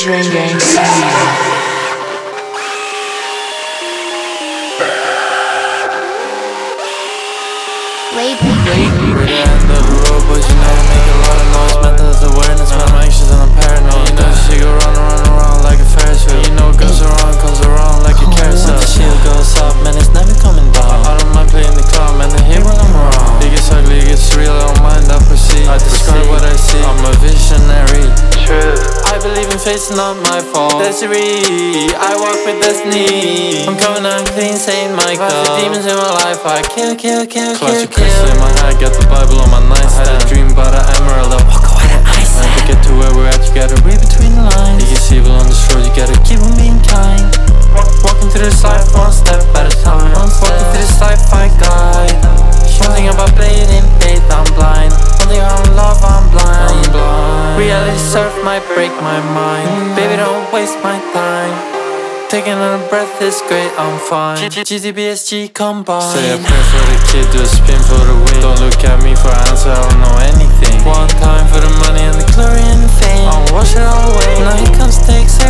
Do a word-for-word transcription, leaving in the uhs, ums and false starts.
featuring Gang C. Wait, We're the end of the road, but you never make a lot of noise. Mental health awareness, man, I'm anxious and I'm paranoid. You know this shit go round and round and round like a Ferris wheel. You know it goes around, comes around like a carousel. The shield goes up, man, it's never coming down. I don't mind playing the clown, man, they hate when I'm around. It gets ugly, it gets real, I don't mind, I proceed. I describe what I see, I'm a visionary. True. I believe in fate, it's not my fault. Destiny, I walk with destiny. I'm coming out clean, Saint Michael. Past the demons in my life, I kill, kill, kill, kill, kill. Crystal in my hand, got the Bible on my nightstand. I had a dream about an emerald, I walk away to Iceland. To get to where we're at, you gotta read between the lines. It gets evil on this road, you gotta keep on being kind. Walking through this life one step at a time. Walking through this life I guide. One thing about bleeding faith, I'm blind. One thing on love, I'm blind. Reality surf might break my mind. Baby, don't waste my time. Taking a breath is great, I'm fine. G T B S G combined. Say a prayer for the kid, do a spin for the win. Don't look at me for answer, I don't know anything. One time for the money and the glory and the fame. I'll wash it all away. Now here comes takes